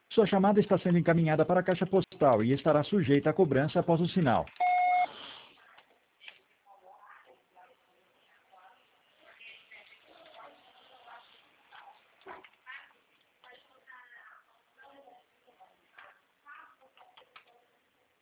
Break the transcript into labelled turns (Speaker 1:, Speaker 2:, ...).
Speaker 1: Sua chamada está sendo encaminhada para a caixa postal e estará sujeita a cobrança após o sinal.